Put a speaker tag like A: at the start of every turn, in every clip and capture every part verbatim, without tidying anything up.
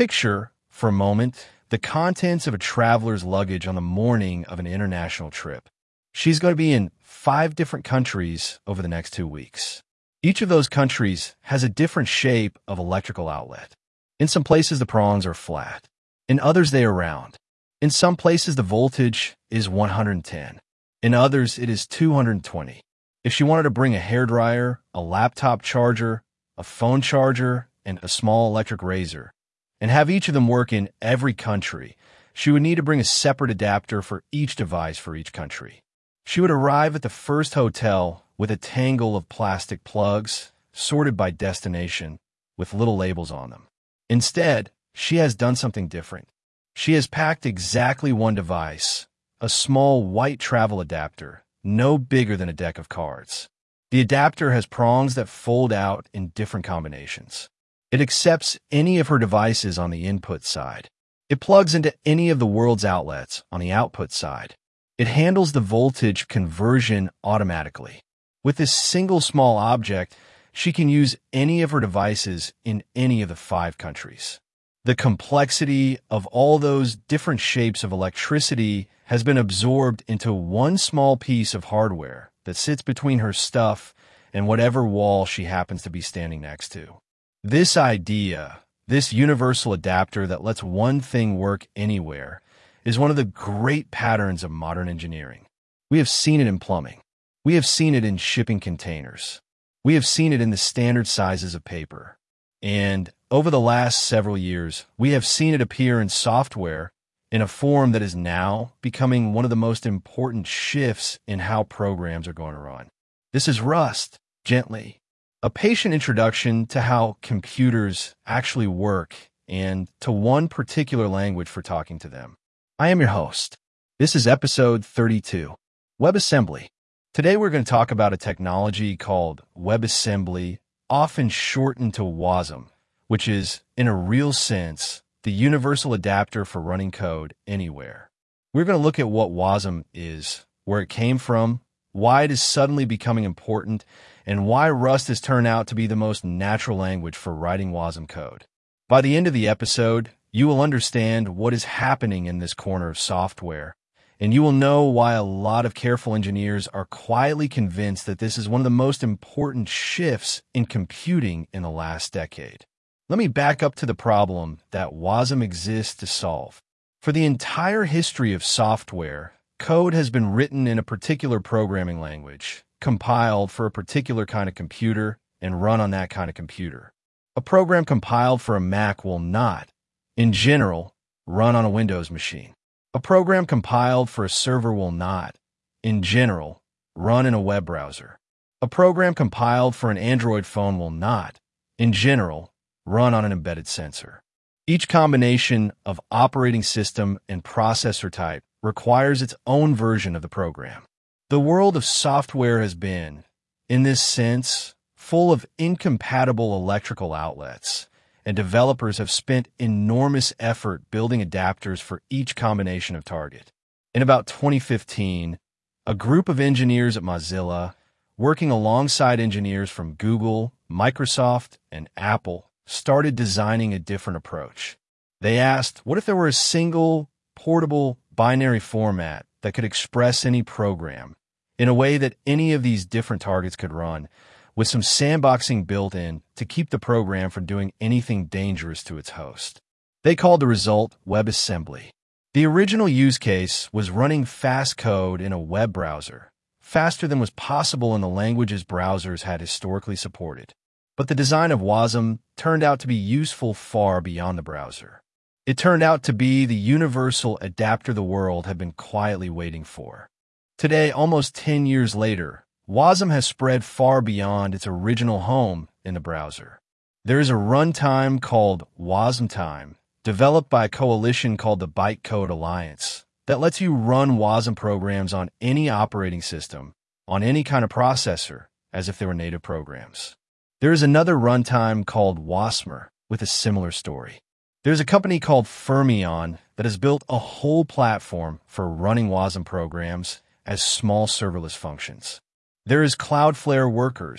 A: Picture, for a moment, the contents of a traveler's luggage on the morning of an international trip. She's going to be in five different countries over the next two weeks. Each of those countries has a different shape of electrical outlet. In some places, the prongs are flat. In others, they are round. In some places, the voltage is one hundred ten. In others, it is two hundred twenty. If she wanted to bring a hairdryer, a laptop charger, a phone charger, and a small electric razor, and have each of them work in every country, she would need to bring a separate adapter for each device for each country. She would arrive at the first hotel with a tangle of plastic plugs, sorted by destination, with little labels on them. Instead, she has done something different. She has packed exactly one device, a small white travel adapter, no bigger than a deck of cards. The adapter has prongs that fold out in different combinations. It accepts any of her devices on the input side. It plugs into any of the world's outlets on the output side. It handles the voltage conversion automatically. With this single small object, she can use any of her devices in any of the five countries. The complexity of all those different shapes of electricity has been absorbed into one small piece of hardware that sits between her stuff and whatever wall she happens to be standing next to. This idea, this universal adapter that lets one thing work anywhere, is one of the great patterns of modern engineering. We have seen it in plumbing. We have seen it in shipping containers. We have seen it in the standard sizes of paper. And over the last several years, we have seen it appear in software in a form that is now becoming one of the most important shifts in how programs are going to run. This is Rust, gently, a patient introduction to how computers actually work and to one particular language for talking to them. I am your host. This is episode thirty-two, WebAssembly. Today we're going to talk about a technology called WebAssembly, often shortened to WASM, which is, in a real sense, the universal adapter for running code anywhere. We're going to look at what WASM is, where it came from, why it is suddenly becoming important, and why Rust has turned out to be the most natural language for writing WASM code. By the end of the episode, you will understand what is happening in this corner of software, and you will know why a lot of careful engineers are quietly convinced that this is one of the most important shifts in computing in the last decade. Let me back up to the problem that WASM exists to solve. For the entire history of software, code has been written in a particular programming language, compiled for a particular kind of computer, and run on that kind of computer. A program compiled for a Mac will not, in general, run on a Windows machine. A program compiled for a server will not, in general, run in a web browser. A program compiled for an Android phone will not, in general, run on an embedded sensor. Each combination of operating system and processor type requires its own version of the program. The world of software has been, in this sense, full of incompatible electrical outlets, and developers have spent enormous effort building adapters for each combination of target. In about twenty fifteen, a group of engineers at Mozilla, working alongside engineers from Google, Microsoft, and Apple, started designing a different approach. They asked, what if there were a single, portable, binary format that could express any program in a way that any of these different targets could run, with some sandboxing built in to keep the program from doing anything dangerous to its host? They called the result WebAssembly. The original use case was running fast code in a web browser, faster than was possible in the languages browsers had historically supported. But the design of WASM turned out to be useful far beyond the browser. It turned out to be the universal adapter the world had been quietly waiting for. Today, almost ten years later, WASM has spread far beyond its original home in the browser. There is a runtime called WASMtime, developed by a coalition called the Bytecode Alliance, that lets you run WASM programs on any operating system, on any kind of processor, as if they were native programs. There is another runtime called Wasmer with a similar story. There's a company called Fermyon that has built a whole platform for running WASM programs as small serverless functions. There is Cloudflare Workers,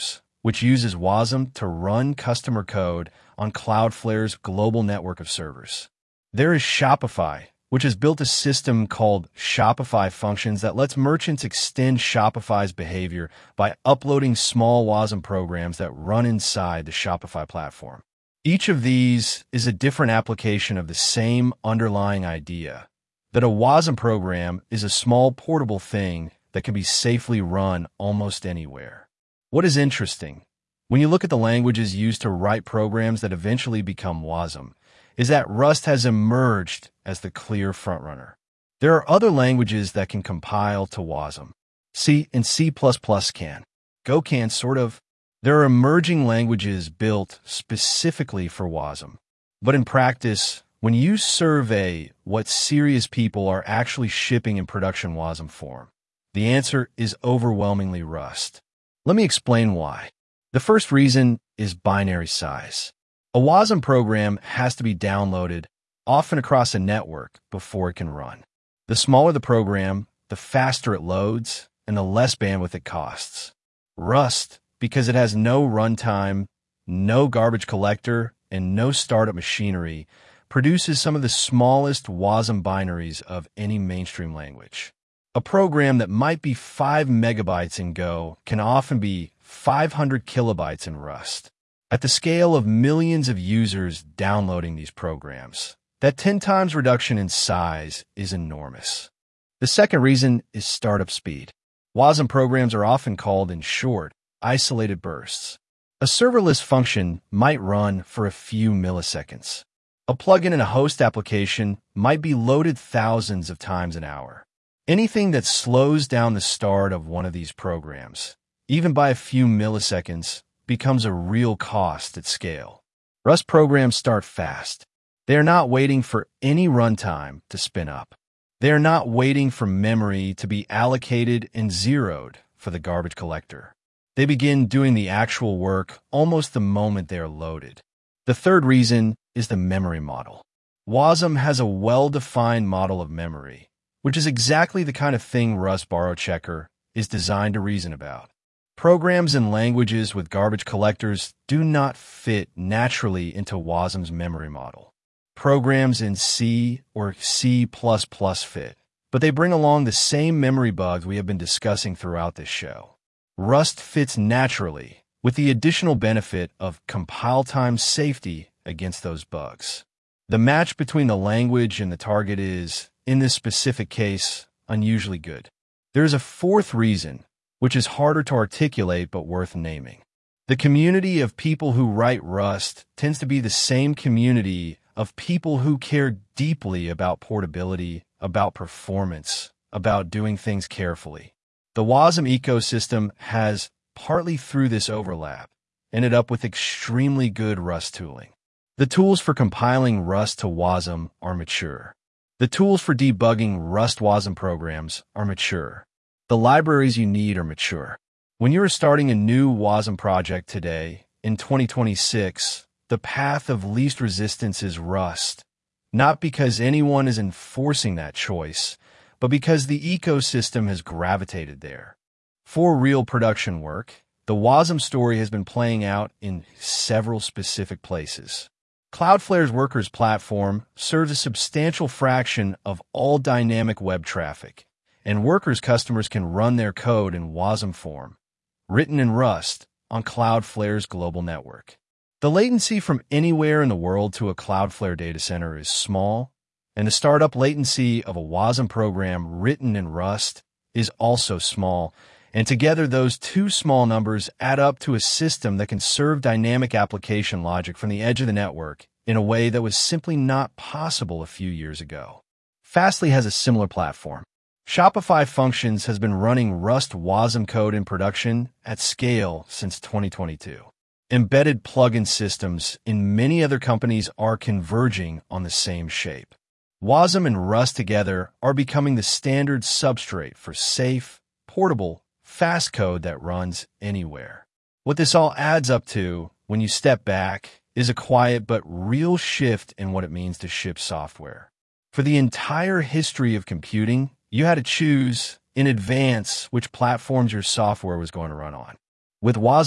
A: which uses WASM to run customer code on Cloudflare's global network of servers. There is Shopify, which has built a system called Shopify Functions that lets merchants extend Shopify's behavior by uploading small WASM programs that run inside the Shopify platform. Each of these is a different application of the same underlying idea, that a WASM program is a small portable thing that can be safely run almost anywhere. What is interesting, when you look at the languages used to write programs that eventually become WASM, is that Rust has emerged as the clear frontrunner. There are other languages that can compile to WASM. C and C plus plus can. Go can, sort of. There are emerging languages built specifically for WASM. But in practice, when you survey what serious people are actually shipping in production WASM form, the answer is overwhelmingly Rust. Let me explain why. The first reason is binary size. A WASM program has to be downloaded, often across a network, before it can run. The smaller the program, the faster it loads, and the less bandwidth it costs. Rust, because it has no runtime, no garbage collector, and no startup machinery, produces some of the smallest WASM binaries of any mainstream language. A program that might be five megabytes in Go can often be five hundred kilobytes in Rust. At the scale of millions of users downloading these programs, that ten times reduction in size is enormous. The second reason is startup speed. WASM programs are often called in short, isolated bursts. A serverless function might run for a few milliseconds. A plugin in a host application might be loaded thousands of times an hour. Anything that slows down the start of one of these programs, even by a few milliseconds, becomes a real cost at scale. Rust programs start fast. They are not waiting for any runtime to spin up. They are not waiting for memory to be allocated and zeroed for the garbage collector. They begin doing the actual work almost the moment they are loaded. The third reason is the memory model. WASM has a well-defined model of memory, which is exactly the kind of thing Rust Borrow Checker is designed to reason about. Programs and languages with garbage collectors do not fit naturally into WASM's memory model. Programs in C or C plus plus fit, but they bring along the same memory bugs we have been discussing throughout this show. Rust fits naturally, with the additional benefit of compile time safety against those bugs. The match between the language and the target is, in this specific case, unusually good. There is a fourth reason, which is harder to articulate but worth naming. The community of people who write Rust tends to be the same community of people who care deeply about portability, about performance, about doing things carefully. The WASM ecosystem has, partly through this overlap, ended up with extremely good Rust tooling. The tools for compiling Rust to WASM are mature. The tools for debugging Rust WASM programs are mature. The libraries you need are mature. When you are starting a new WASM project today, in twenty twenty-six, the path of least resistance is Rust, not because anyone is enforcing that choice, but because the ecosystem has gravitated there. For real production work, the WASM story has been playing out in several specific places. Cloudflare's Workers platform serves a substantial fraction of all dynamic web traffic, and Workers customers can run their code in WASM form, written in Rust, on Cloudflare's global network. The latency from anywhere in the world to a Cloudflare data center is small, and the startup latency of a WASM program written in Rust is also small, and together those two small numbers add up to a system that can serve dynamic application logic from the edge of the network in a way that was simply not possible a few years ago. Fastly has a similar platform. Shopify Functions has been running Rust WASM code in production at scale since twenty twenty-two. Embedded plugin systems in many other companies are converging on the same shape. WASM and Rust together are becoming the standard substrate for safe, portable, fast code that runs anywhere. What this all adds up to, when you step back, is a quiet but real shift in what it means to ship software. For the entire history of computing, you had to choose in advance which platforms your software was going to run on. With WASM,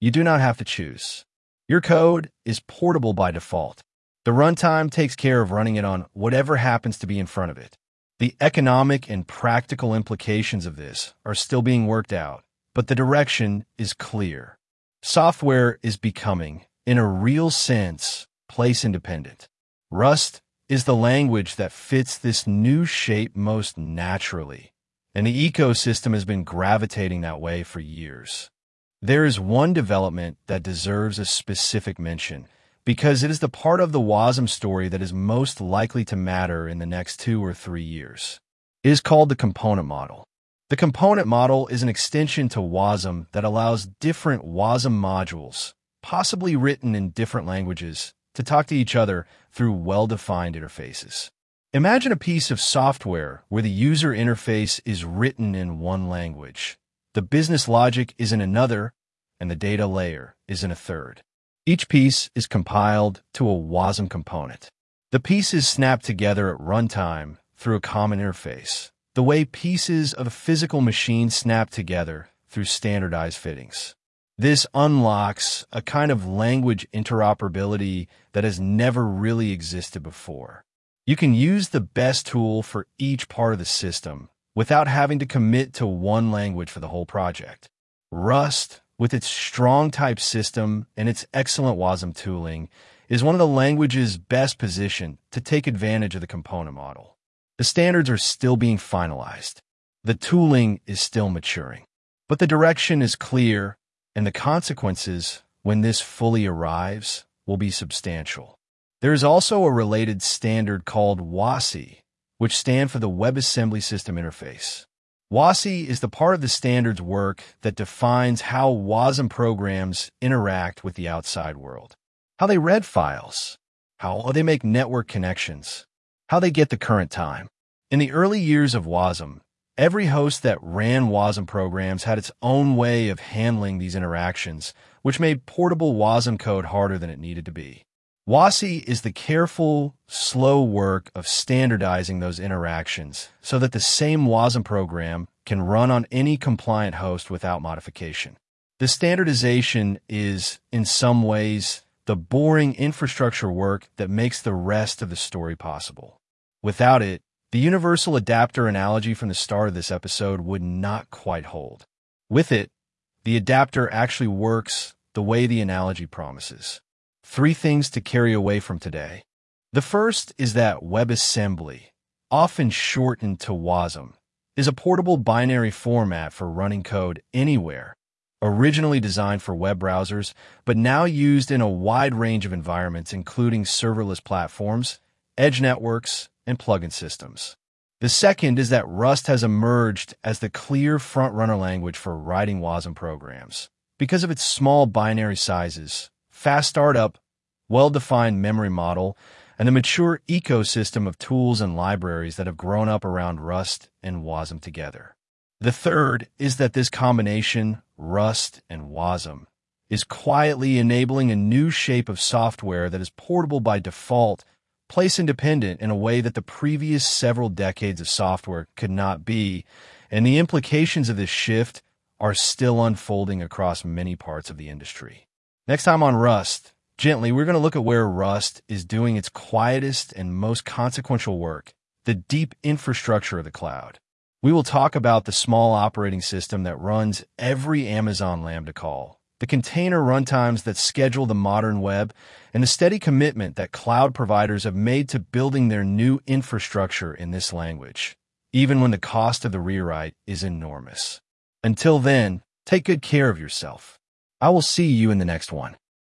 A: You do not have to choose. Your code is portable by default. The runtime takes care of running it on whatever happens to be in front of it. The economic and practical implications of this are still being worked out, but the direction is clear. Software is becoming, in a real sense, place-independent. Rust is the language that fits this new shape most naturally, and the ecosystem has been gravitating that way for years. There is one development that deserves a specific mention, because it is the part of the WASM story that is most likely to matter in the next two or three years. It is called the component model. The component model is an extension to WASM that allows different WASM modules, possibly written in different languages, to talk to each other through well-defined interfaces. Imagine a piece of software where the user interface is written in one language, the business logic is in another, and the data layer is in a third. Each piece is compiled to a WASM component. The pieces snap together at runtime through a common interface, the way pieces of a physical machine snap together through standardized fittings. This unlocks a kind of language interoperability that has never really existed before. You can use the best tool for each part of the system without having to commit to one language for the whole project. Rust, with its strong type system and its excellent WASM tooling, is one of the languages best positioned to take advantage of the component model. The standards are still being finalized. The tooling is still maturing. But the direction is clear, and the consequences, when this fully arrives, will be substantial. There is also a related standard called WASI, which stands for the WebAssembly System Interface. WASI is the part of the standard's work that defines how WASM programs interact with the outside world, how they read files, how they make network connections, how they get the current time. In the early years of WASM, every host that ran WASM programs had its own way of handling these interactions, which made portable WASM code harder than it needed to be. WASI is the careful, slow work of standardizing those interactions so that the same WASM program can run on any compliant host without modification. The standardization is, in some ways, the boring infrastructure work that makes the rest of the story possible. Without it, the universal adapter analogy from the start of this episode would not quite hold. With it, the adapter actually works the way the analogy promises. Three things to carry away from today. The first is that WebAssembly, often shortened to WASM, is a portable binary format for running code anywhere, originally designed for web browsers, but now used in a wide range of environments, including serverless platforms, edge networks, and plugin systems. The second is that Rust has emerged as the clear front-runner language for writing WASM programs because of its small binary sizes, fast startup, well-defined memory model, and the mature ecosystem of tools and libraries that have grown up around Rust and WASM together. The third is that this combination, Rust and WASM, is quietly enabling a new shape of software that is portable by default, place-independent in a way that the previous several decades of software could not be, and the implications of this shift are still unfolding across many parts of the industry. Next time on Rust, Gently, we're going to look at where Rust is doing its quietest and most consequential work, the deep infrastructure of the cloud. We will talk about the small operating system that runs every Amazon Lambda call, the container runtimes that schedule the modern web, and the steady commitment that cloud providers have made to building their new infrastructure in this language, even when the cost of the rewrite is enormous. Until then, take good care of yourself. I will see you in the next one.